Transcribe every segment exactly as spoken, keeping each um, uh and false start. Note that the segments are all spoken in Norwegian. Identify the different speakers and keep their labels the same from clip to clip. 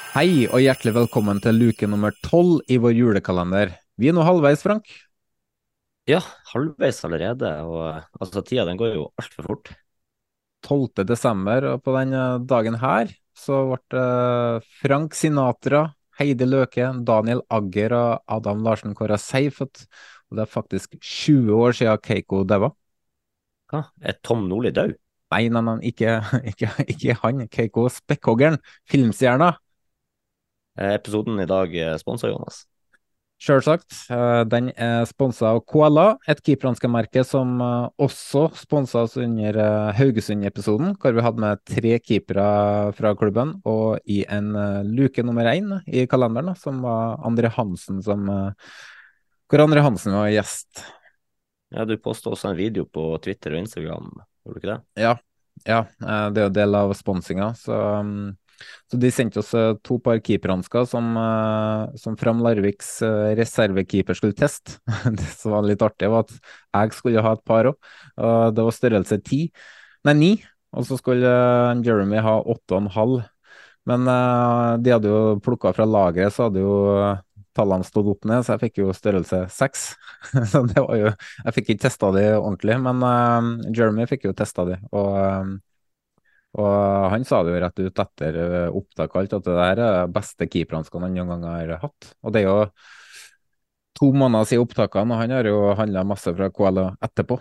Speaker 1: Hei og hjertelig velkommen til luke nummer tolv i vår julekalender. Vi er nå halvveis, Frank.
Speaker 2: Ja, halvveis allerede, og eh, altså tida den går jo alt for fort.
Speaker 1: tolvte desember, og på denne dagen her så ble eh, Frank Sinatra, Heidi Løke, Daniel Agger og Adam Larsen kåret seifet. Og det er faktisk tjue år siden Keiko døde.
Speaker 2: Hva? Er Tom Nordli død?
Speaker 1: Nei, nei, nei, ikke, ikke, ikke han. Keiko Spekkhoggeren, filmstjerna.
Speaker 2: Eh, Episoden i dag eh, sponset Jonas.
Speaker 1: Selvsagt. eh, Den er sponsa av Koala, et keeperhanske-merke som eh, også sponsa oss under eh, Haugesund-episoden, hvor vi hadde med tre keepere fra klubben, og i en eh, luke nummer én i kalenderen, da, som var Andre Hansen som eh, hvor Andre Hansen var gjest.
Speaker 2: Ja, du postet også en video på Twitter og Instagram, gjorde du ikke det?
Speaker 1: Ja, ja, eh, det er jo del av sponsinga, så mm, så de sendte oss eh, to par keeperhansker som, eh, som Fram Larviks eh, reservekeeper skulle teste. Det som var litt artig, var at jeg skulle ha et par òg. Det var størrelse ti, nei ni, og så skulle eh, Jeremy ha åtte og en halv. Men eh, de hadde jo plukka fra lageret, så hadde jo eh, tallene stått opp ned, så jeg fikk jo størrelse seks. Så det var jo Jeg fikk ikke testa de ordentlig, men eh, Jeremy fikk jo testa de. Og eh, og han sa det jo rett ut etter eh, opptak og alt, at det der er det beste keeperhanskene han noen gang har hatt. Og det er jo to måneder siden opptakene, og han har jo handla masse fra K L etterpå.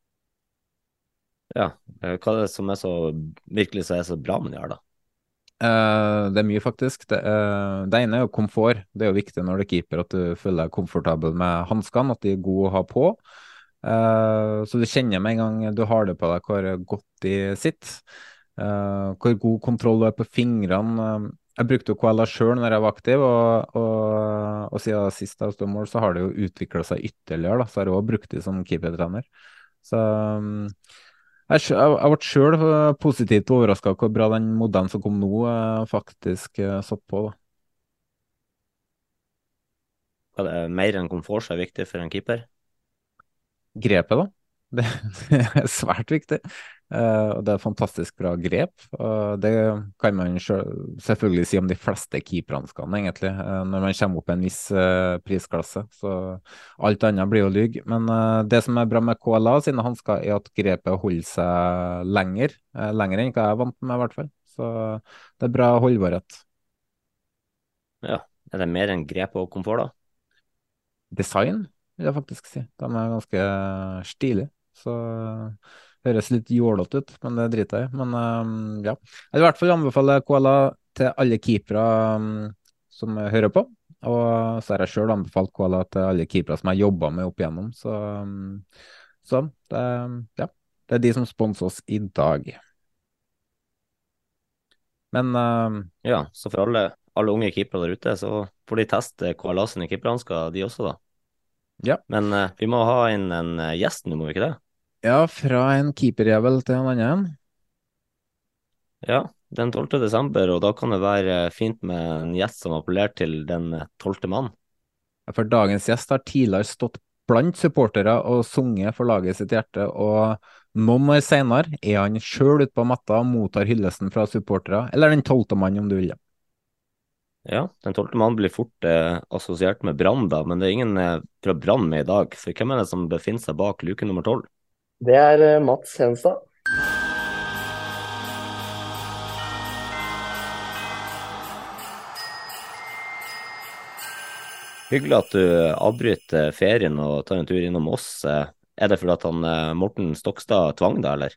Speaker 2: Ja, eh, hva er det som er så, virkelig så er så bra med de her da?
Speaker 1: Eh, det er mye, faktisk. Det, eh, det ene er jo komfort. Det er jo viktig når du er keeper at du føler deg komfortabel med hanskene, at de er gode å ha på. Eh, så du kjenner med en gang du har det på deg hvor godt de sitter. Eh, hvor god kontroll du har på fingrene. Eh, Jeg brukte jo K L A sjøl når jeg var aktiv, og, og, og siden sist jeg sto i mål, så har det jo utvikla seg ytterligere. Da. Så har jeg også brukt de som keepertrener. Så um, jeg, sj- jeg, jeg ble sjøl positivt overraska hvor bra den modellen som kom nå, eh, faktisk uh, satt på. Da.
Speaker 2: Hva er det mer enn komfort som er viktig for en keeper?
Speaker 1: Grepet, da. Det, det er svært viktig. Eh, og det er fantastisk bra grep. Og det kan man selv, selvfølgelig si om de fleste keeperhanskene, egentlig, eh, når man kommer opp i en viss eh, prisklasse. Så alt annet blir jo lyg. Men eh, det som er bra med K L A sine hansker, er at grepet holder seg lenger. Eh, lenger enn hva jeg er vant med, i hvert fall. Så det er bra holdbarhet.
Speaker 2: Ja, er det mer enn grep og komfort da?
Speaker 1: Design, vil jeg faktisk si. De er ganske stilige. Så høres litt jålete ut, men det driter jeg i. Men eh, ja. Jeg vil i hvert fall anbefale Koala til alle keepere um, som hører på. Og så har jeg sjøl anbefalt Koala til alle keepere som jeg jobba med opp igjennom. Så, um, så det, ja. Det er de som sponser oss i dag. Men eh,
Speaker 2: Ja, så for alle, alle unge keepere der ute, så får de teste K L A sine keeperhansker, de også da.
Speaker 1: ja.
Speaker 2: Men eh, vi må ha inn en eh, gjest nå, må vi ikke det?
Speaker 1: Ja, fra en keeperjævel til en annen.
Speaker 2: Ja, den tolvte desember, og da kan det være fint med en gjest som appellerer til den tolvte mann.
Speaker 1: For dagens gjest har tidligere stått blant supportere og sunget for laget sitt hjerte, og noen år senere er han sjøl ute på matta og mottar hyllesten fra supportere, eller den tolvte mann, om du vil.
Speaker 2: Ja, den tolvte mann blir fort eh, assosiert med Brann, da, men det er ingen eh, fra Brann med i dag. For hvem er det som befinner seg bak luke nummer tolv?
Speaker 3: Det er eh, Mats Henstad.
Speaker 2: Hyggelig at du avbryter ferien og tar en tur innom oss. Eh, Er det fordi at han eh, Morten Stokstad tvang deg, eller?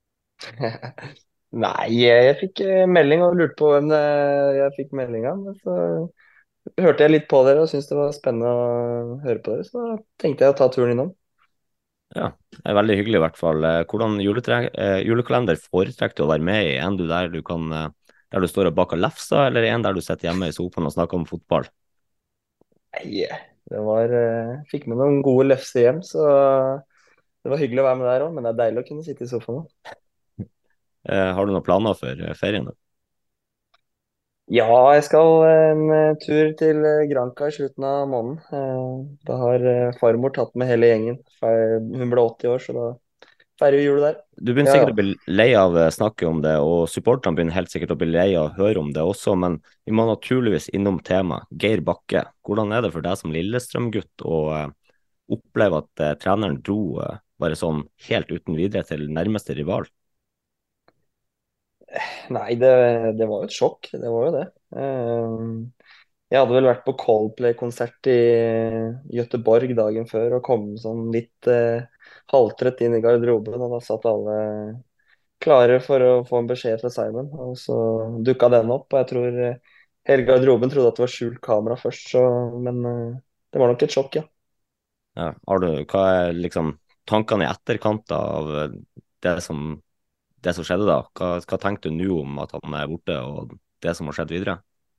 Speaker 3: Nei, jeg, jeg fikk eh, melding og lurte på hvem det, jeg fikk melding av. Men så hørte jeg litt på dere og syntes det var spennende å høre på dere, så da tenkte jeg å ta turen innom.
Speaker 2: Ja, det er veldig hyggelig i hvert fall. Eh, Hvordan juletre eh, julekalender foretrekker du å være med i? En du der du kan eh, der du står og baker lefser, eller en der du sitter hjemme i sofaen og snakker om fotball?
Speaker 3: Nei, det var eh, Fikk med noen gode lefser hjem, så det var hyggelig å være med der òg. Men det er deilig å kunne sitte i sofaen nå.
Speaker 2: Eh, Har du noen planer for eh, ferien? Da?
Speaker 3: Ja, jeg skal en eh, tur til eh, Granca i slutten av måneden. Eh, Da har eh, farmor tatt med hele gjengen. Fe- Hun ble åtti år, så da feirer vi jul der.
Speaker 2: Du begynner
Speaker 3: Ja,
Speaker 2: sikkert
Speaker 3: ja.
Speaker 2: å bli lei av eh, snakket om det, og supporterne begynner helt sikkert å bli lei av å høre om det også, men vi må naturligvis innom temaet. Geir Bakke, hvordan er det for deg som Lillestrøm-gutt å eh, oppleve at eh, treneren dro eh, bare sånn helt uten videre til nærmeste rival?
Speaker 3: Nei, det, det var jo et sjokk. Det var jo det. Eh, Jeg hadde vel vært på Coldplay-konsert i Göteborg dagen før og kom sånn litt eh, halvtrøtt inn i garderoben, og da satt alle klare for å få en beskjed fra Simon. Og så dukka den opp, og jeg tror eh, hele garderoben trodde at det var skjult kamera først, så, men eh, det var nok et sjokk, ja.
Speaker 2: Ja, har du, hva er liksom tankene i etterkant av eh, det som, det som skjedde da? Hva, hva tenker du nå om at han er borte, og det som har skjedd videre?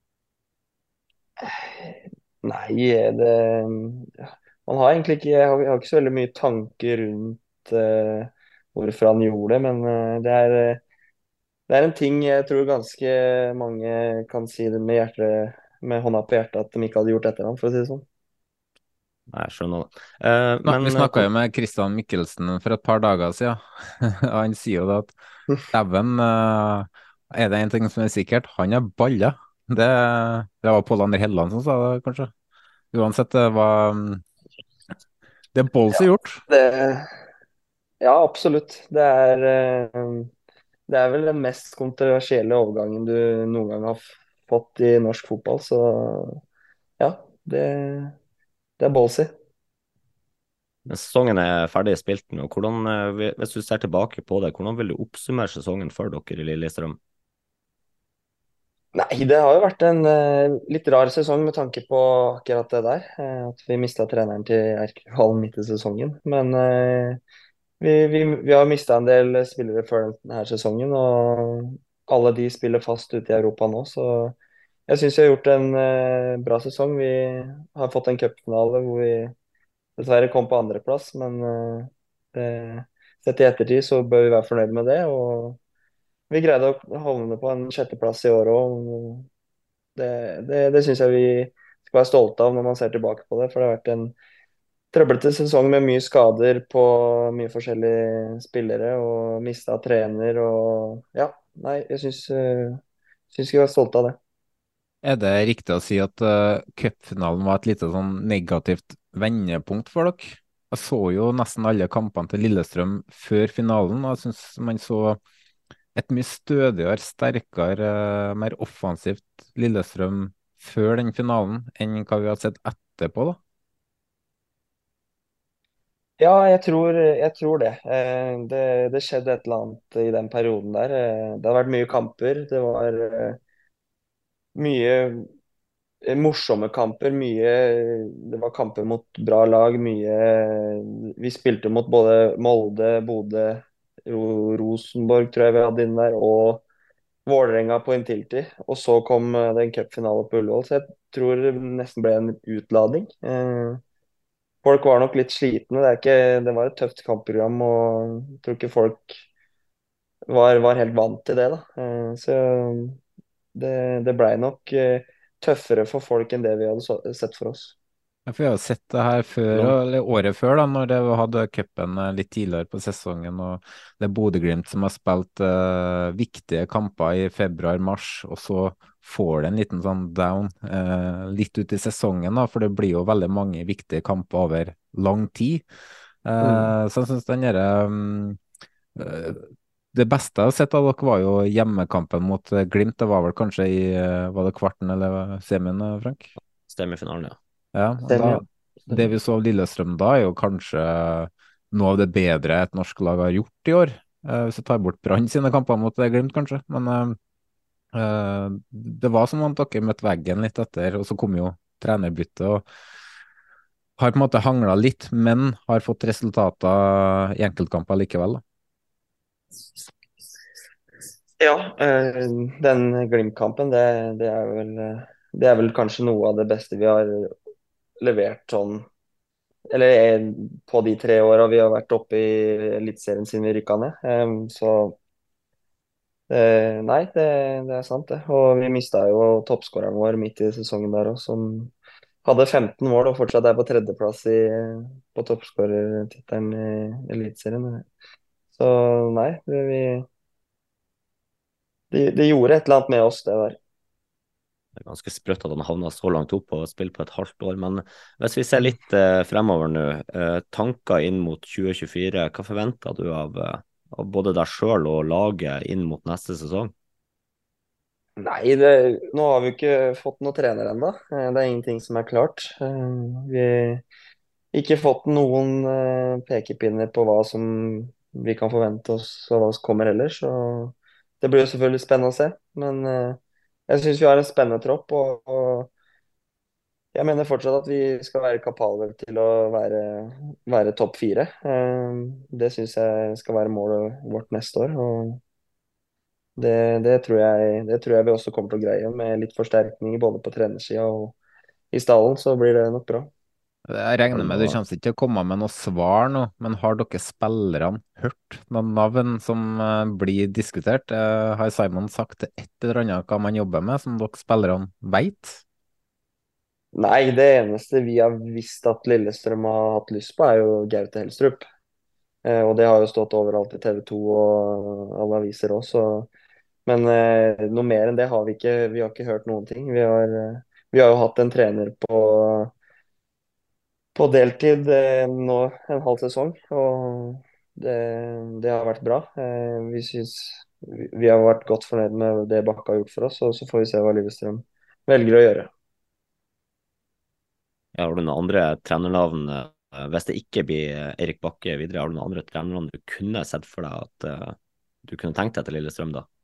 Speaker 3: Nei, det ja, Man har egentlig ikke Jeg har, jeg har ikke så veldig mye tanker rundt eh, hvorfor han gjorde det, men eh, det er eh, det er en ting jeg tror ganske mange kan si det med hjertet, med hånda på hjertet, at de ikke hadde gjort etter ham, for å si det sånn.
Speaker 2: Nei, jeg skjønner det. Eh,
Speaker 1: Snak- Vi
Speaker 2: men eh,
Speaker 1: snakka jo med Christian Mikkelsen for et par dager siden. og Han sier jo det at dæven, eh, er det en ting som er sikkert, han er balla. Det, det var Pål André Helleland som sa det, kanskje. Uansett, det var mm, Det er ballsy gjort.
Speaker 3: Det, ja, absolutt. Det er, eh, det er vel den mest kontroversielle overgangen du noen gang har f- fått i norsk fotball, så ja, det, det er ballsy.
Speaker 2: men sesongen er ferdig spilt nå. Hvordan, eh, hvis du ser tilbake på det, hvordan vil du oppsummere sesongen for dere i Lillestrøm?
Speaker 3: Nei, det har jo vært en eh, litt rar sesong med tanke på akkurat det der. eh, at vi mista treneren til erkerivalen midt i sesongen. Men eh, vi, vi, vi har mista en del spillere før denne sesongen, og alle de spiller fast ute i Europa nå. Så jeg syns vi har gjort en eh, bra sesong. Vi har fått en cupfinale hvor vi dessverre kom på andreplass, men eh, det, sett i ettertid så bør vi være fornøyd med det. Og vi greide å havne på en sjetteplass i år òg. Det, det, det syns jeg vi skal være stolte av når man ser tilbake på det. For det har vært en trøblete sesong med mye skader på mye forskjellige spillere og mista trener og ja. Nei, jeg syns, uh, syns vi skal være stolte av det.
Speaker 1: Er det riktig å si at uh, cupfinalen var et lite sånn negativt vendepunkt for dere? Jeg så jo nesten alle kampene til Lillestrøm før finalen, og jeg syns man så et mye stødigere, sterkere, uh, mer offensivt Lillestrøm før den finalen enn hva vi har sett etterpå, da.
Speaker 3: Ja, jeg tror, jeg tror det. Eh, det. Det skjedde et eller annet i den perioden der. Eh, det har vært mye kamper. Det var eh, mye eh, morsomme kamper. Mye Det var kamper mot bra lag. Mye Vi spilte mot både Molde, Bodø, Ro Rosenborg, tror jeg vi hadde inn der, og Vålerenga på Intility. Og så kom eh, det en cupfinale på Ullevål, så jeg tror det nesten ble en utlading. Eh, Folk var nok litt slitne. Det er ikke, det var et tøft kampprogram, og jeg tror ikke folk var, var helt vant til det, da. Eh, Så det, det blei nok eh, tøffere for folk enn det vi hadde så, sett for oss.
Speaker 1: Ja, for jeg har jo sett det her før,
Speaker 2: Hvordan,
Speaker 1: eller året før, da, når det hadde cupen eh, litt tidligere på sesongen. Og det er Bodø-Glimt som har spilt eh, viktige kamper i februar-mars, og så får det en liten sånn down eh, litt ut i sesongen, da, for det blir jo veldig mange viktige kamper over lang tid.
Speaker 3: Mm.
Speaker 1: Eh, så jeg synes den derre mm, eh, Det beste jeg har sett av dere, var jo hjemmekampen mot eh, Glimt. Det var vel kanskje i eh, var det kvarten eller semien, eh, Frank?
Speaker 2: semifinalen, ja.
Speaker 1: Ja, og da,
Speaker 3: Stemmer, ja.
Speaker 1: det
Speaker 3: Stemmer.
Speaker 1: vi så av Lillestrøm da, er jo kanskje noe av det bedre et norsk lag har gjort i år. Eh, hvis du tar bort Brann sine kamper mot eh, Glimt, kanskje. Men eh, eh, det var som om dere møtte veggen litt etter, og så kom jo trenerbyttet. Og har på en måte hangla litt, men har fått resultater i enkeltkamper likevel. Da.
Speaker 3: Ja, eh, den Glimt-kampen, det, det er vel eh, det er vel kanskje noe av det beste vi har levert sånn Eller eh, på de tre åra vi har vært oppe i Eliteserien siden vi rykka ned. Eh, Så eh, nei, det, det er sant, det. Og vi mista jo toppskåreren vår midt i sesongen der òg, som hadde femten mål og fortsatt er på tredjeplass i, på toppskårertittelen i Eliteserien. Så nei, vi, vi, de, de gjorde et eller annet med oss, det der.
Speaker 2: Det er ganske sprøtt at han havna så langt opp og spilt på et halvt år. Men hvis vi ser litt eh, fremover nå, eh, tanker inn mot tjue tjuefire, hva forventer du av, eh, av både deg sjøl og laget inn mot neste sesong?
Speaker 3: Nei, det, nå har vi ikke fått noen trener ennå. Eh, Det er ingenting som er klart. Eh, Vi har ikke fått noen eh, pekepinner på hva som vi kan forvente oss, og hva som kommer ellers. Så det blir jo selvfølgelig spennende å se. Men eh, jeg syns vi har en spennende tropp, og, og jeg mener fortsatt at vi skal være kapable til å være, være topp fire. Eh, Det syns jeg skal være målet vårt neste år. Og det, det tror jeg, det tror jeg vi også kommer til å greie. Med litt forsterkninger både på trenersida og i stallen, så blir det nok bra.
Speaker 1: Jeg
Speaker 2: Har
Speaker 1: regner
Speaker 2: du
Speaker 1: med du
Speaker 2: noe
Speaker 1: kommer ikke til å komme med noe svar nå, men har dere spillerne hørt noen navn som eh, blir diskutert? Eh, Har Simon sagt et eller annet hva man jobber med, som dere spillerne vet?
Speaker 3: Nei, det eneste vi har visst at Lillestrøm har hatt lyst på, er jo Gaute Helstrup. Eh, og det har jo stått overalt i T V to og alle aviser også. Men eh, noe mer enn det har vi ikke. Vi har ikke hørt noen ting. Vi har, eh, vi har jo hatt en trener på, på deltid eh, nå en halv sesong, og det, det har vært bra. Eh, vi synes, vi, vi har vært godt fornøyd med det Bakke har gjort for oss, og så får vi se hva Lillestrøm velger å gjøre.
Speaker 2: Ja, har du noen andre trenernavn, eh, hvis det ikke blir eh, Erik Bakke videre, har du noen andre trenernavn du kunne sett for deg at eh, du kunne tenkt deg til Lillestrøm da?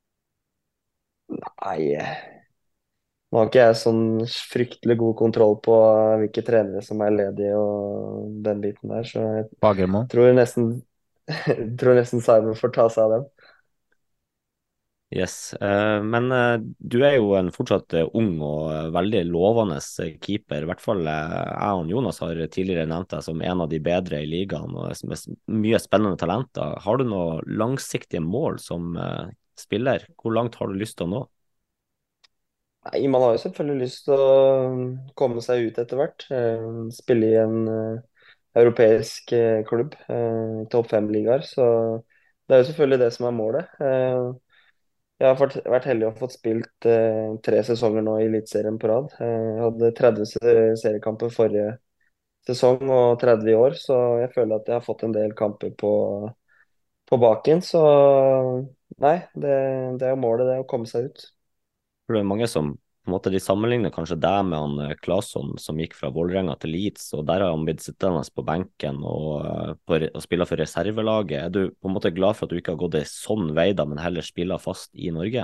Speaker 3: Nei, nå har ikke jeg sånn fryktelig god kontroll på hvilke trenere som er ledige og den biten der, så jeg
Speaker 1: Fagermo?
Speaker 3: tror nesten, tror nesten Simon får ta seg av dem.
Speaker 2: Yes, eh, men eh, du er jo en fortsatt eh, ung og eh, veldig lovende eh, keeper. I hvert fall eh, jeg og Jonas har tidligere nevnt deg som en av de bedre i ligaen og med s- mye spennende talenter. Har du noen langsiktige mål som eh, spiller? Hvor langt har du lyst til å nå?
Speaker 3: Nei, man har jo selvfølgelig lyst til å komme seg ut etter hvert. eh, Spille i en eh, europeisk eh, klubb, eh, topp fem-ligaer. Så det er jo selvfølgelig det som er målet. Eh, Jeg har fått, vært heldig og fått spilt eh, tre sesonger nå i Eliteserien på rad. Eh, Jeg hadde tretti se- seriekamper forrige sesong og tretti i år, så jeg føler at jeg har fått en del kamper på, på baken. Så nei, det, det er jo målet, det er å komme seg ut.
Speaker 2: For det er mange som på en måte de sammenligner kanskje deg med han eh, Claesson som gikk fra Vålerenga til Leeds, og der har han blitt sittende på benken og, eh, på, re- og spiller for reservelaget. Er du på en måte glad for at du ikke har gått en sånn vei da, men heller spiller fast i Norge?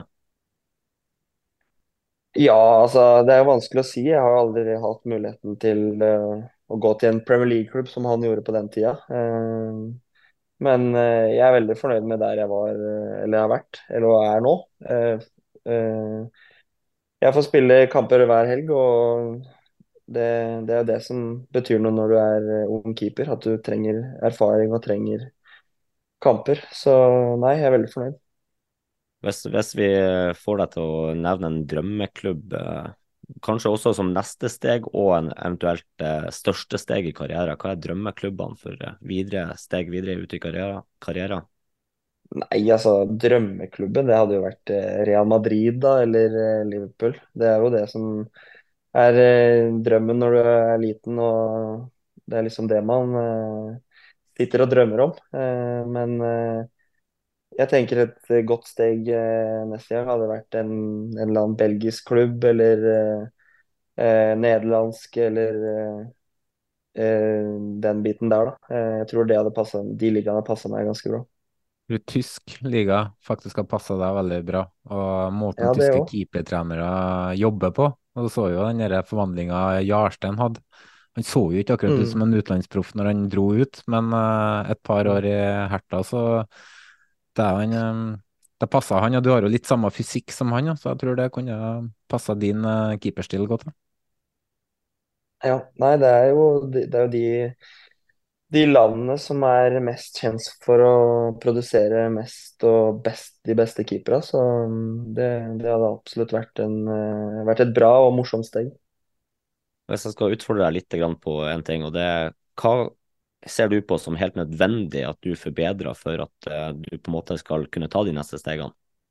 Speaker 3: Ja, altså det er jo vanskelig å si. Jeg har aldri hatt muligheten til eh, å gå til en Premier League-klubb som han gjorde på den tida. Eh, men eh, jeg er veldig fornøyd med der jeg var, eh, eller har vært, eller er nå. Eh, eh, jeg får spille kamper hver helg, og det, det er jo det som betyr noe når du er eh, ung keeper, at du trenger erfaring og trenger kamper. Så nei, jeg er veldig fornøyd.
Speaker 2: Hvis, hvis vi eh, får deg til å nevne en drømmeklubb, eh, kanskje også som neste steg og en eventuelt eh, største steg i karrieren, hva er drømmeklubbene for eh, videre steg videre ut i karrieren? karrieren?
Speaker 3: Nei, altså drømmeklubben, det hadde jo vært eh, Real Madrid da, eller eh, Liverpool. Det er jo det som er eh, drømmen når du er liten, og det er liksom det man eh, sitter og drømmer om. Eh, men eh, jeg tenker et eh, godt steg eh, neste gang hadde vært en, en eller annen belgisk klubb, eller eh, eh, nederlandsk, eller eh, eh, den biten der, da. Eh, jeg tror det hadde passet, de ligaene hadde passa meg ganske bra.
Speaker 1: Tror tysk liga faktisk har passa deg veldig bra, og måten
Speaker 3: Ja, det
Speaker 1: tyske
Speaker 3: òg.
Speaker 1: keepertrenere jobber på. Og du så jo den der forvandlinga Jarstein hadde. Han så jo ikke akkurat ut
Speaker 3: Mm.
Speaker 1: som en utenlandsproff når han dro ut, men eh, et par år i Herta, så det er han eh, det passa han, og du har jo litt samme fysikk som han, ja, så jeg tror det kunne passa din uh, keeperstil godt. Da.
Speaker 3: Ja, nei, det er jo, det er jo de, de landene som er mest kjent for å produsere mest og best, de beste keepere. Så mm, det, det hadde absolutt vært, en, eh, vært et bra og morsomt steg.
Speaker 2: Hvis jeg skal utfordre deg litt grann på en ting, og det er hva ser du på som helt nødvendig at du forbedrer for at uh, du på en måte skal kunne ta de neste stegene?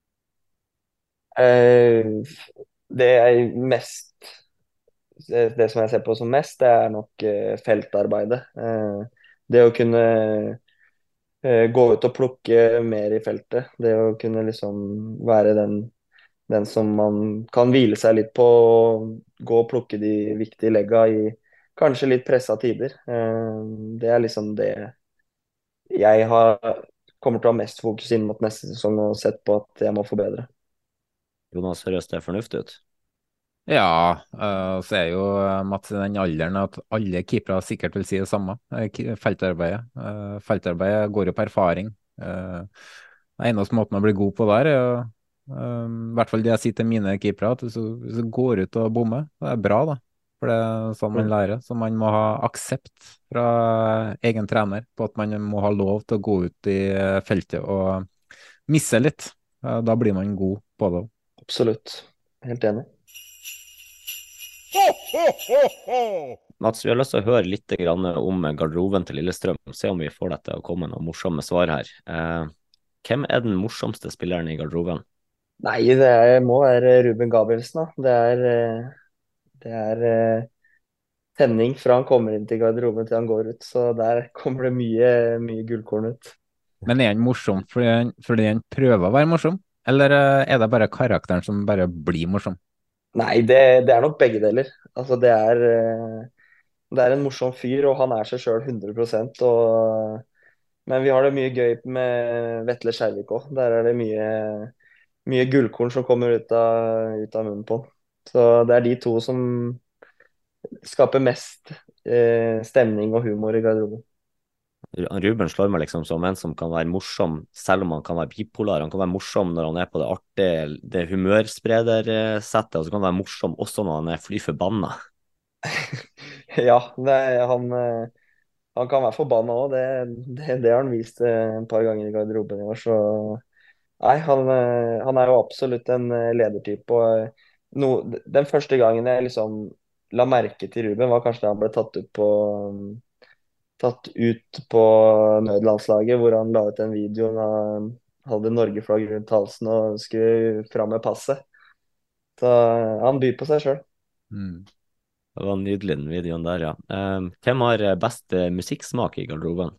Speaker 3: Eh, det jeg mest det, det som jeg ser på som mest, det er nok eh, feltarbeidet. Eh, det å kunne eh, gå ut og plukke mer i feltet. Det å kunne liksom være den, den som man kan hvile seg litt på, og gå og plukke de viktige legga i kanskje litt pressa tider. Eh, det er liksom det jeg har, kommer til å ha mest fokus inn mot neste sesong og sett på at jeg må forbedre.
Speaker 2: Jonas, høres det fornuftig ut?
Speaker 1: Ja, eh, så er jo eh, Mats i den alderen at alle keepere sikkert vil si det samme. eh, ki- Feltarbeidet. Eh, Feltarbeidet går jo på erfaring. Eh, Den eneste måten å bli god på der, er jo eh, i hvert fall det jeg sier til mine keepere, at hvis du, hvis du går ut og bommer, det er bra, da. For det er sånn man
Speaker 3: Mm.
Speaker 1: lærer. Så man må ha aksept fra egen trener på at man må ha lov til å gå ut i eh, feltet og misse litt. Eh, Da blir man god på det.
Speaker 3: Absolutt. Helt enig.
Speaker 2: Mats, vi har lyst til å høre litt grann om garderoben til Lillestrøm. Se om vi får deg til å komme med noen morsomme svar her. Eh, hvem er den morsomste spilleren i garderoben?
Speaker 3: Nei, det er, må være Ruben Gabrielsen, da. Det er, eh, det er eh, tenning fra han kommer inn til garderoben til han går ut. Så der kommer det mye, mye gullkorn ut.
Speaker 1: Men er han morsom fordi han, fordi han prøver å være morsom, eller eh, er det bare karakteren som bare blir morsom?
Speaker 3: Nei, det, det er nok begge deler. Altså, det er, eh, det er en morsom fyr, og han er seg sjøl hundre prosent. Og, men vi har det mye gøy med Vetle Skjervik òg. Der er det mye, mye gullkorn som kommer ut av, ut av munnen på han. Så det er de to som skaper mest eh, stemning og humor i garderoben.
Speaker 2: Ruben slår meg liksom som en som kan være morsom, selv om han kan være bipolar. Han kan være morsom når han er på det artige, det humørspredersettet, og så kan han være morsom også når han er fly forbanna.
Speaker 3: Ja, det, er- han, eh, han kan være forbanna òg. Det, det, det har han vist eh, et par ganger i garderoben i år. Så nei, han, eh, han er jo absolutt en eh, ledertype. Og eh, no, den første gangen jeg liksom la merke til Ruben, var kanskje da han ble tatt ut på tatt ut på nødlandslaget, hvor han la ut en video da han hadde Norge-flagg rundt halsen og skulle fram med passet. Så eh, han byr på seg sjøl.
Speaker 1: Mm.
Speaker 2: Det var nydelig, den videoen der, ja. Eh, hvem har best eh, musikksmak i garderoben?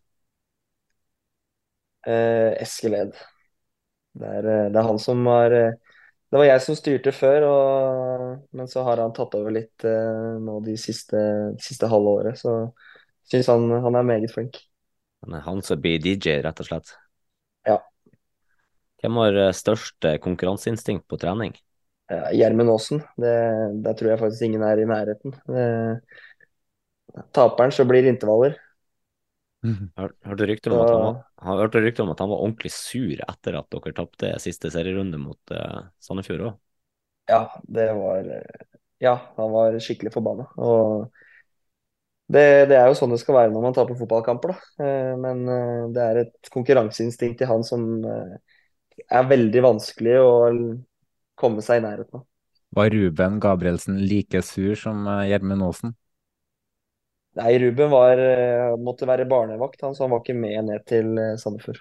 Speaker 3: Eh, Eskil Ed. Det er, eh, det er han som har eh, Det var jeg som styrte før, og, men så har han tatt over litt eh, nå de siste, siste halve året. Så syns han, han er meget flink.
Speaker 2: Han er han som blir D J, rett og slett.
Speaker 3: Ja.
Speaker 2: Hvem har eh, størst eh, konkurranseinstinkt på trening?
Speaker 3: Eh, Gjermund Aasen. Det, der tror jeg faktisk ingen er i nærheten. Eh, taperen så blir intervaller.
Speaker 2: Har hørte rykter om
Speaker 3: Så
Speaker 2: at han var, har hørte rykter om at han var ordentlig sur etter at dere tapte siste serierunde mot uh, Sandefjord òg.
Speaker 3: ja, det var eh, Ja, han var skikkelig forbanna. Og det, det er jo sånn det skal være når man taper fotballkamper, da. Eh, Men eh, det er et konkurranseinstinkt i han som eh, er veldig vanskelig å komme seg i nærheten av.
Speaker 1: Var Ruben Gabrielsen like sur som eh, Gjermund Aasen?
Speaker 3: Nei, Ruben var, eh, måtte være barnevakt, han, så han var ikke med ned til eh, Sandefjord.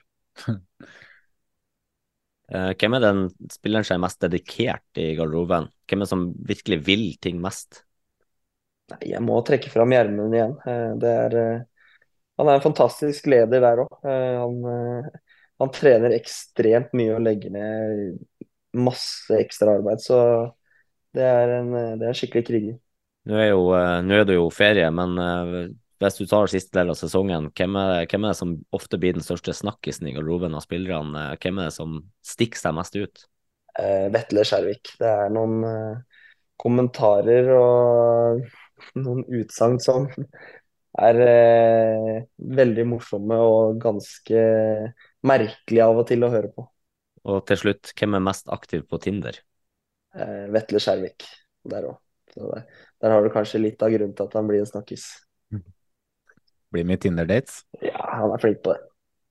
Speaker 2: Uh, hvem er den spilleren som er mest dedikert i garderoben? Hvem er det som virkelig vil ting mest?
Speaker 3: Nei, jeg må trekke fram Gjermund igjen. Eh, Det er, eh, han er en fantastisk leder der òg. Han, eh, han trener ekstremt mye og legger ned masse ekstra arbeid, så det er en, eh, det er en skikkelig kriger.
Speaker 2: Nå er, jo, uh, nå er det jo ferie, men uh, hvis du tar siste del av sesongen, hvem er, hvem er det som ofte blir den største snakkisen i garderoben av spillerne? Uh, hvem er det som stikker seg mest ut?
Speaker 3: Eh, Vetle Skjervik. Det er noen eh, kommentarer og noen utsagn som er eh, veldig morsomme og ganske merkelige av og til å høre på.
Speaker 2: Og til slutt, hvem er mest aktiv på Tinder?
Speaker 3: Eh, Vetle Skjervik der òg. Der, der har du kanskje litt av grunnen til at han blir en snakkis.
Speaker 1: Blir mye Tinder-dates?
Speaker 3: Ja, han er flink på det.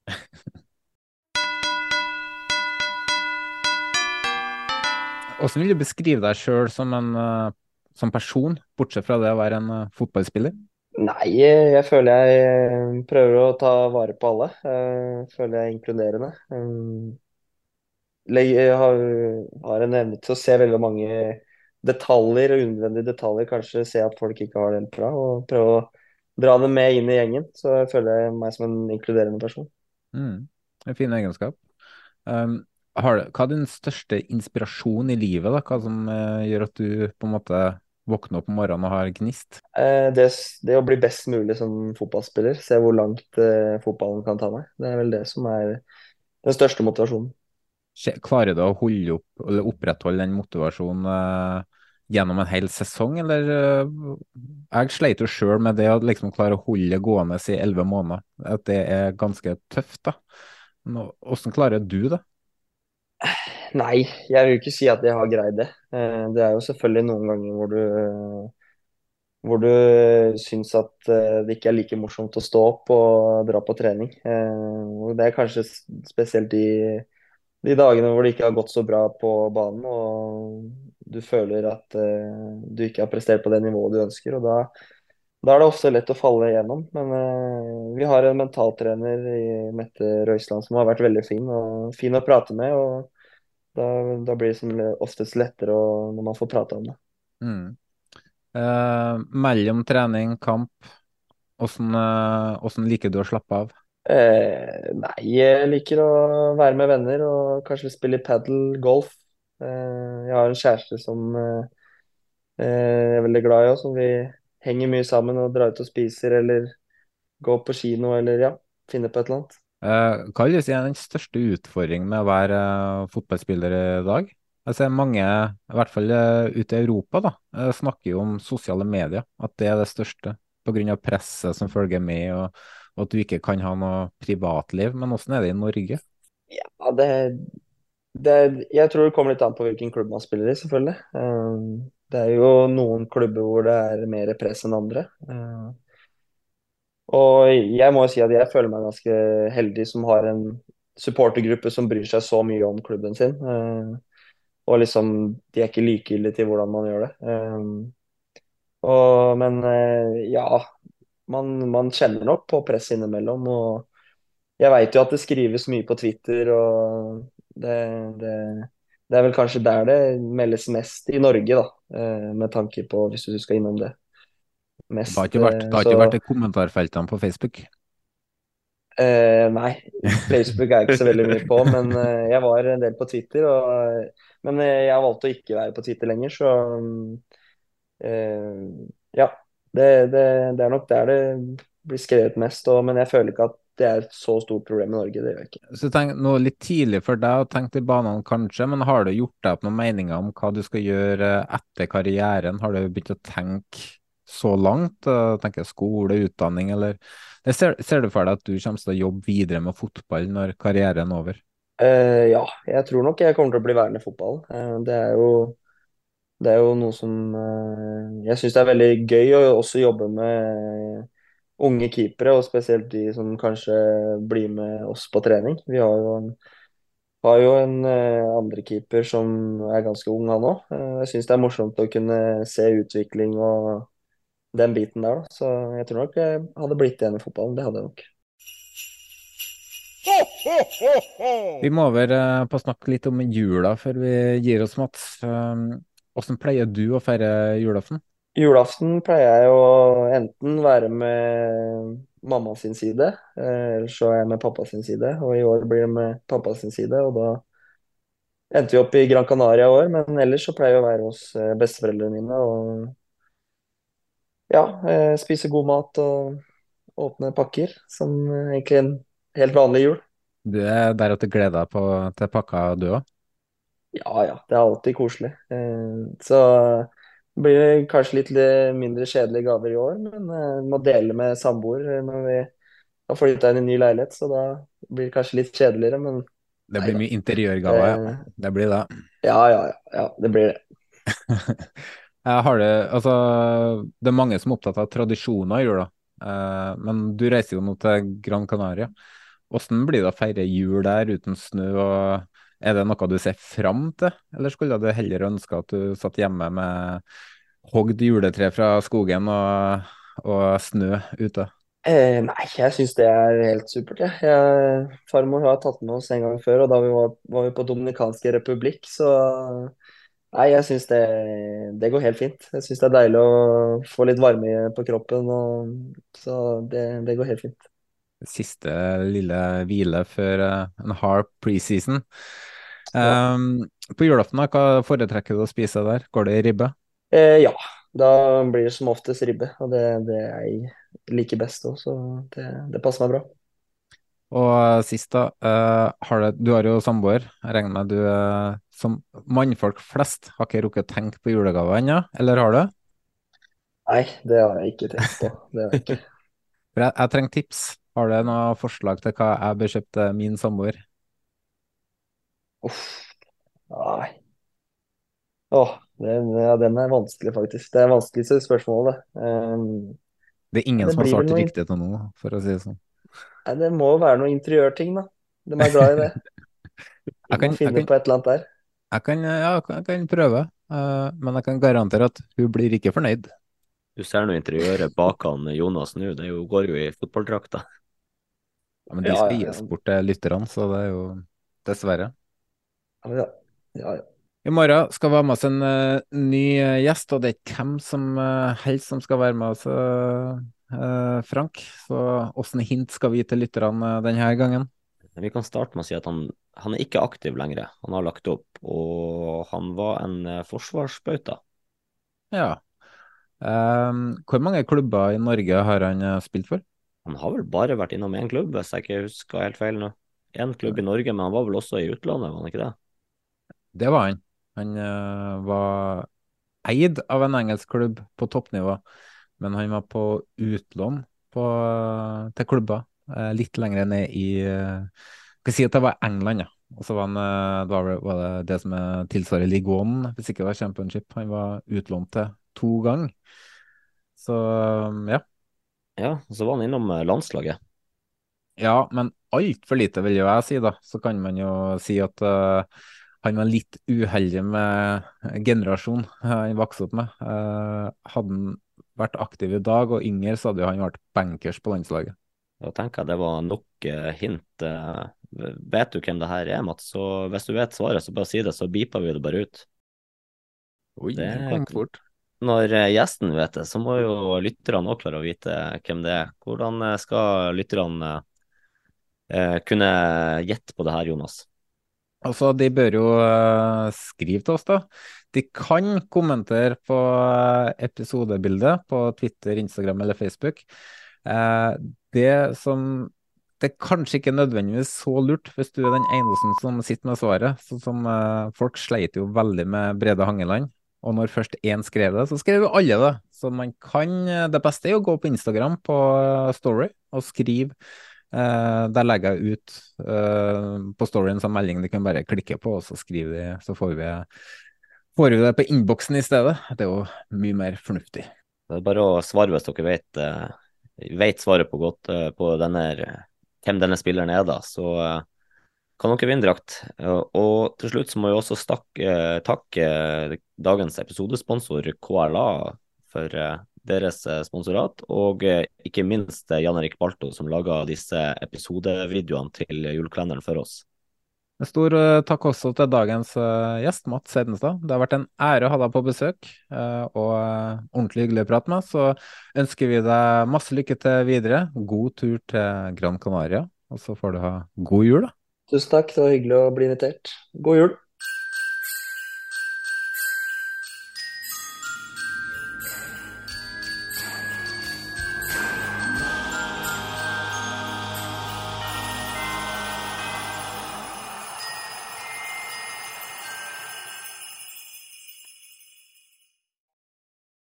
Speaker 1: Hvordan vil du beskrive deg sjøl som en eh, som person, bortsett fra det å være en eh, fotballspiller?
Speaker 3: Nei, jeg føler jeg eh, prøver å ta vare på alle. Jeg føler jeg er inkluderende. Um, legg- Jeg har, har en evne til å se veldig mange detaljer og unødvendige detaljer. Kanskje se at folk ikke har det helt bra, og prøve å dra dem med inn i gjengen. Så jeg føler jeg meg som en inkluderende person.
Speaker 1: Mm. En fin egenskap. Um, har, du- hva er din største inspirasjon i livet, da? Hva som eh, gjør at du på en måte våkner opp om morgenen og har gnist?
Speaker 3: Eh, Det, s- det å bli best mulig som fotballspiller, se hvor langt eh, fotballen kan ta meg, det er vel det som er den største motivasjonen.
Speaker 1: Skje- Klarer du å holde opp eller opprettholde den motivasjonen eh, gjennom en hel sesong, eller eh, jeg sleit jo sjøl med det å liksom klare å holde det gående i elleve måneder. At det er ganske tøft, da. Nå, hvordan klarer du det?
Speaker 3: Nei, jeg vil ikke si at jeg har greid det. Eh, Det er jo selvfølgelig noen ganger hvor du, hvor du syns at eh, det ikke er like morsomt å stå opp og dra på trening. Eh, og Det er kanskje s- spesielt de, de dagene hvor det ikke har gått så bra på banen, og du føler at eh, du ikke har prestert på det nivået du ønsker. og da, da er det ofte lett å falle igjennom. Men eh, vi har en mentaltrener i Mette Røisland som har vært veldig fin, og fin å prate med. og Da, da blir det som oftest lettere å, når man får prate om det.
Speaker 1: Mm. Eh, mellom trening, kamp, hvordan, eh, hvordan liker du å slappe av?
Speaker 3: Eh, nei, jeg liker å være med venner og kanskje spille padel, golf. Eh, jeg har en kjæreste som eh, jeg er veldig glad i, og som vi henger mye sammen og drar ut og spiser eller går på kino eller ja, finner på et eller annet.
Speaker 1: Eh, hva vil du si er den største utfordringen med å være eh, fotballspiller i dag? Jeg ser mange, i hvert fall eh, ute i Europa, da, eh, snakker jo om sosiale medier, at det er det største, på grunn av presset som følger med, og, og at du ikke kan ha noe privatliv. Men hvordan er det i Norge?
Speaker 3: Ja, det, det, jeg tror det kommer litt an på hvilken klubb man spiller i, selvfølgelig. Eh, det er jo noen klubber hvor det er mer press enn andre. Eh, Og jeg må jo si at jeg føler meg ganske heldig som har en supportergruppe som bryr seg så mye om klubben sin. Eh, og liksom, de er ikke likegyldige til hvordan man gjør det. Eh, og, men eh, ja, man, man kjenner nok på press innimellom. Og jeg veit jo at det skrives mye på Twitter, og det, det, det er vel kanskje der det meldes mest i Norge, da. Eh, med tanke på, hvis du skal innom det
Speaker 1: Det har
Speaker 3: mest.
Speaker 1: ikke vært,
Speaker 3: Eh,
Speaker 1: det har
Speaker 3: så
Speaker 1: ikke vært i kommentarfeltene på Facebook.
Speaker 3: Eh, nei, Facebook er jeg ikke så veldig mye på, men eh, jeg var en del på Twitter. Og, men eh, jeg har valgt å ikke være på Twitter lenger, så eh, ja. Det, det, det er nok der det blir skrevet mest. Og, men jeg føler ikke at det er et så stort problem i Norge. Det gjør jeg ikke.
Speaker 1: Så tenk, noe litt tidlig for deg å tenke til banene kanskje, men har du gjort deg opp noen meninger om hva du skal gjøre etter karrieren? Har du begynt å tenke så langt? Uh, tenke skole, utdanning, eller eller ser, ser du for deg at du kommer til å jobbe videre med fotball når karrieren er over?
Speaker 3: Eh, ja, jeg tror nok jeg kommer til å bli værende i fotballen. Eh, det er jo, det er jo noe som eh, jeg syns er veldig gøy å også jobbe med unge keepere, og spesielt de som kanskje blir med oss på trening. Vi har jo en, har jo en eh, andre keeper som er ganske ung, han òg. jeg syns det er morsomt å kunne se utvikling og den biten der, da. Så jeg tror nok jeg hadde blitt igjen i fotballen. Det hadde jeg nok.
Speaker 1: Vi må over eh, på å snakke litt om jula før vi gir oss, Mats. Um, hvordan pleier du å feire julaften?
Speaker 3: Julaften pleier jeg å enten være med mamma sin side, eh, eller så er jeg med pappa sin side. Og i år blir det med pappa sin side, og da endte vi opp i Gran Canaria i år. Men ellers så pleier jeg å være hos eh, besteforeldrene mine og ja, eh, spise god mat og åpne pakker, som eh, egentlig en helt vanlig jul.
Speaker 1: Du er der at du gleder deg på, til pakka, du òg?
Speaker 3: Ja, ja, det er alltid koselig. Eh, Så blir det kanskje litt li- mindre kjedelige gaver i år, men eh, må dele med samboer eh, når vi har flytta inn i ny leilighet, så da blir det kanskje litt kjedeligere, men
Speaker 1: Det
Speaker 3: nei
Speaker 1: blir
Speaker 3: da.
Speaker 1: mye interiørgaver, ja.
Speaker 3: Det,
Speaker 1: Det blir det.
Speaker 3: ja, ja, ja, ja, det blir det.
Speaker 1: Jeg har det, altså, det er mange som er opptatt av tradisjoner i jula, eh, men du reiser jo nå til Gran Canaria. Hvordan blir det å feire jul der uten snø, og er det noe du ser fram til, eller skulle du heller ønske at du satt hjemme med hogd juletre fra skogen og og snø ute?
Speaker 3: Eh, nei, jeg syns det er helt supert, jeg. jeg. Farmor har tatt med oss en gang før, og da vi var, var vi på Dominikanske republikk, så nei, jeg syns det, det går helt fint. Jeg syns det er deilig å få litt varme på kroppen, og, så det, det går helt fint.
Speaker 1: Siste lille hvile før eh, en hard preseason.
Speaker 3: Ja.
Speaker 1: Um, på julaften, da, hva foretrekker du å spise der? Går det i ribbe?
Speaker 3: Eh, ja, da blir det som oftest ribbe, og det, det jeg liker best òg, så det, det passer meg bra.
Speaker 1: Og sist, da. eh, har det, du har jo samboer. Jeg regner med du eh, som mannfolk flest har ikke rukket å tenke på julegave ennå, eller har du?
Speaker 3: Nei, det har jeg ikke tenkt på. Det har jeg ikke.
Speaker 1: For jeg, jeg trenger tips. Har du noe forslag til hva jeg bør kjøpe til min samboer?
Speaker 3: Uff, nei. Åh, den, ja, den er vanskelig, faktisk. Det er vanskeligste spørsmålet. Um,
Speaker 1: Det er ingen
Speaker 3: det
Speaker 1: som har
Speaker 3: blir vel
Speaker 1: svart
Speaker 3: noe,
Speaker 1: riktig til nå, for å si det sånn.
Speaker 3: nei, det må være noe interiørting, da. De er glad i det. Vi
Speaker 1: Jeg
Speaker 3: må
Speaker 1: kan, jeg
Speaker 3: finne
Speaker 1: kan,
Speaker 3: på et eller annet der.
Speaker 1: jeg kan, ja, jeg kan, jeg kan prøve, eh, men jeg kan garantere at hun blir ikke fornøyd.
Speaker 2: Du ser nå interiøret bak han Jonas nå, det er jo, går jo i fotballdrakta.
Speaker 1: Ja, men de
Speaker 3: Ja,
Speaker 1: skal
Speaker 3: ja,
Speaker 1: gis
Speaker 3: ja.
Speaker 1: bort til lytterne, så det er jo dessverre.
Speaker 3: Ja, ja, ja, ja.
Speaker 1: I morgen skal vi ha med oss en eh, ny eh, gjest, og det er ikke hvem som uh, helst som skal være med oss, eh, eh, Frank. Så åssen hint skal vi gi til lytterne eh, denne gangen?
Speaker 2: Men vi kan starte med å si at han, han er ikke aktiv lenger. Han har lagt opp, og han var en eh, forsvarsbauta.
Speaker 1: Ja. Ehm, hvor mange klubber i Norge har han eh, spilt for?
Speaker 2: Han har vel bare vært innom én klubb, hvis jeg ikke husker helt feil nå. Én klubb i Norge, men han var vel også i utlandet, var han ikke det?
Speaker 1: Det var han. Han eh, var eid av en engelsk klubb på toppnivå, men han var på utlån på, til klubber eh, litt lenger ned i uh, Skal si at det var England, ja. Og så var, han, eh, da var det var det det som er tilsvarer League One, hvis ikke det var Championship. Han var utlånt til to ganger. Så ja.
Speaker 2: Ja, og så var han innom eh, landslaget.
Speaker 1: Ja, men altfor lite, vil jo jeg si, da. Så kan man jo si at eh, han var litt uheldig med generasjon han vokste opp med. Eh, hadde han vært aktiv i dag og yngre, så hadde jo han vært bankers på landslaget.
Speaker 2: Da tenker jeg det var nok eh, hint. Eh, vet du hvem det her er, Mats? Så hvis du vet svaret, så bare si det, så beeper vi det bare ut.
Speaker 1: Oi,
Speaker 2: Det
Speaker 1: det kom fort.
Speaker 2: Når eh, gjesten vet det, så må jo lytterne også klare å vite hvem det er. Hvordan eh, skal lytterne eh, kunne gjette på det her, Jonas?
Speaker 1: Altså, de bør jo eh, skrive til oss, da. De kan kommentere på eh, episodebildet på Twitter, Instagram eller Facebook. Eh, det som Det er kanskje ikke nødvendigvis så lurt hvis du er den eneste som sitter med svaret. Sånn som eh, folk sleit jo veldig med Brede Hangeland. Og når først én skrev det, så skrev jo alle det. Så man kan eh, Det beste er å gå på Instagram på eh, Story og skrive. Eh, der legger jeg ut eh, på storyen som melding de kan bare klikke på, og så skriver de, så får vi, får vi det på innboksen i stedet. Det er jo mye mer fornuftig.
Speaker 2: Det er bare å svare hvis dere vet, eh, vet svaret på godt eh, på denne, hvem denne spilleren er, da. Så eh, kan dere vinne drakt. Eh, og til slutt så må jeg også stakke, takke dagens episodesponsor K L A for eh, deres eh, sponsorat, og eh, ikke minst eh, Jan Erik Balto, som laga disse episodevideoene til julekalenderen for oss.
Speaker 1: En stor eh, takk også til dagens eh, gjest, Mats Hedenstad. Det har vært en ære å ha deg på besøk, eh, og eh, ordentlig hyggelig å prate med. Så ønsker vi deg masse lykke til videre. God tur til Gran Canaria, og så får du ha god jul, da.
Speaker 3: Tusen takk, det var hyggelig å bli invitert. God jul.